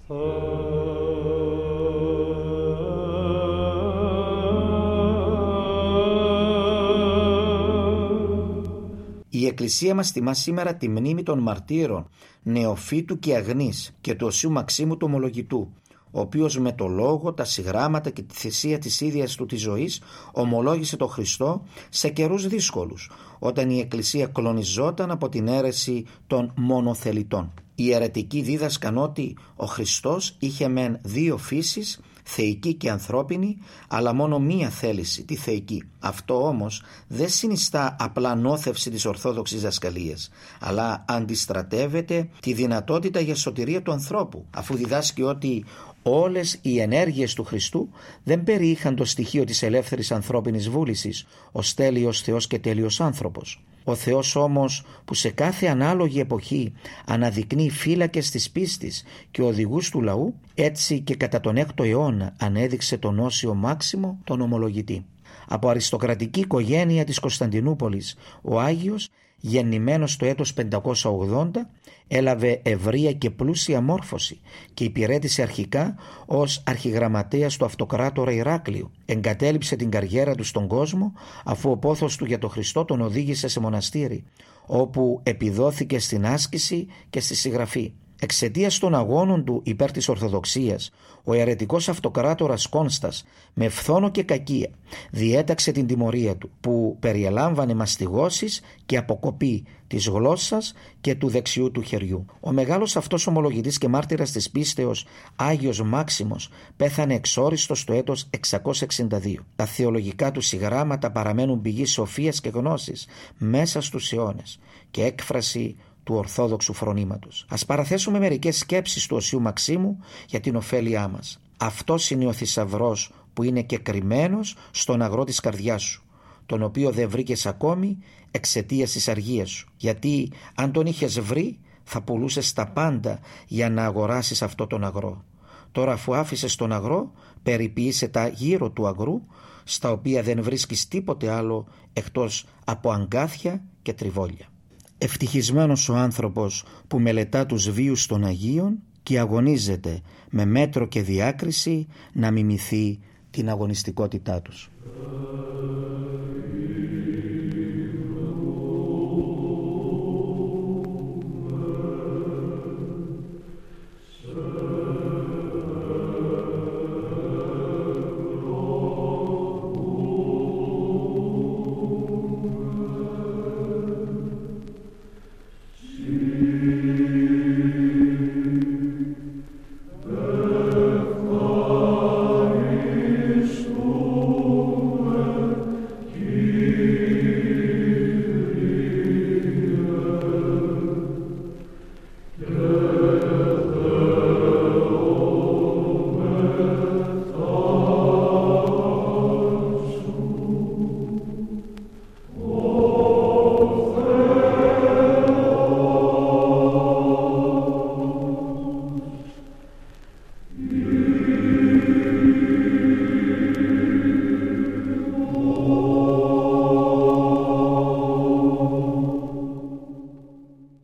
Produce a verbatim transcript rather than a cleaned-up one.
Η Εκκλησία μας τιμά σήμερα τη μνήμη των μαρτύρων Νεοφύτου και Αγνής και του Οσίου Μαξίμου του Ομολογητού, ο οποίος με το λόγο, τα συγγράμματα και τη θυσία της ίδιας του της ζωής ομολόγησε τον Χριστό σε καιρούς δύσκολους, όταν η Εκκλησία κλονιζόταν από την αίρεση των μονοθελητών. Οι αιρετικοί δίδασκαν ότι ο Χριστός είχε μεν δύο φύσεις, θεϊκή και ανθρώπινη, αλλά μόνο μία θέληση, τη θεϊκή. Αυτό όμως δεν συνιστά απλά νόθευση της ορθόδοξης δασκαλίας, αλλά αντιστρατεύεται τη δυνατότητα για σωτηρία του ανθρώπου, αφού διδάσκει ότι όλες οι ενέργειες του Χριστού δεν περιείχαν το στοιχείο της ελεύθερης ανθρώπινης βούλησης, ως τέλειος Θεός και τέλειος άνθρωπος. Ο Θεός όμως, που σε κάθε ανάλογη εποχή αναδεικνύει φύλακες της πίστης και οδηγούς του λαού, έτσι και κατά τον έκτο αιώνα ανέδειξε τον Όσιο Μάξιμο, τον Ομολογητή. Από αριστοκρατική οικογένεια της Κωνσταντινούπολης, ο Άγιος, γεννημένος το έτος πεντακόσια ογδόντα, έλαβε ευρεία και πλούσια μόρφωση και υπηρέτησε αρχικά ως αρχιγραμματέας του αυτοκράτορα Ηράκλειου. Εγκατέλειψε την καριέρα του στον κόσμο, αφού ο πόθος του για τον Χριστό τον οδήγησε σε μοναστήρι, όπου επιδόθηκε στην άσκηση και στη συγγραφή. Εξαιτίας των αγώνων του υπέρ της Ορθοδοξίας, ο αιρετικός αυτοκράτορας Κόνστας με φθόνο και κακία διέταξε την τιμωρία του, που περιελάμβανε μαστιγώσεις και αποκοπή της γλώσσας και του δεξιού του χεριού. Ο μεγάλος αυτός ομολογητής και μάρτυρας της πίστεως, Άγιος Μάξιμος, πέθανε εξόριστος το έτος εξακόσια εξήντα δύο. Τα θεολογικά του συγγράμματα παραμένουν πηγή σοφίας και γνώσης μέσα στους αιώνες και έκφραση του ορθόδοξου φρονήματος. Ας παραθέσουμε μερικές σκέψεις του Οσίου Μαξίμου για την ωφέλειά μας. Αυτός είναι ο θησαυρός που είναι και κρυμμένος στον αγρό της καρδιάς σου, τον οποίο δεν βρήκες ακόμη εξαιτίας της αργίας σου. Γιατί αν τον είχες βρει, θα πουλούσες τα πάντα για να αγοράσεις αυτό τον αγρό. Τώρα, αφού άφησες τον αγρό, περιποίησε τα γύρω του αγρού, στα οποία δεν βρίσκεις τίποτε άλλο εκτός από αγκάθια και τριβόλια. Ευτυχισμένος ο άνθρωπος που μελετά τους βίους των Αγίων και αγωνίζεται με μέτρο και διάκριση να μιμηθεί την αγωνιστικότητά τους.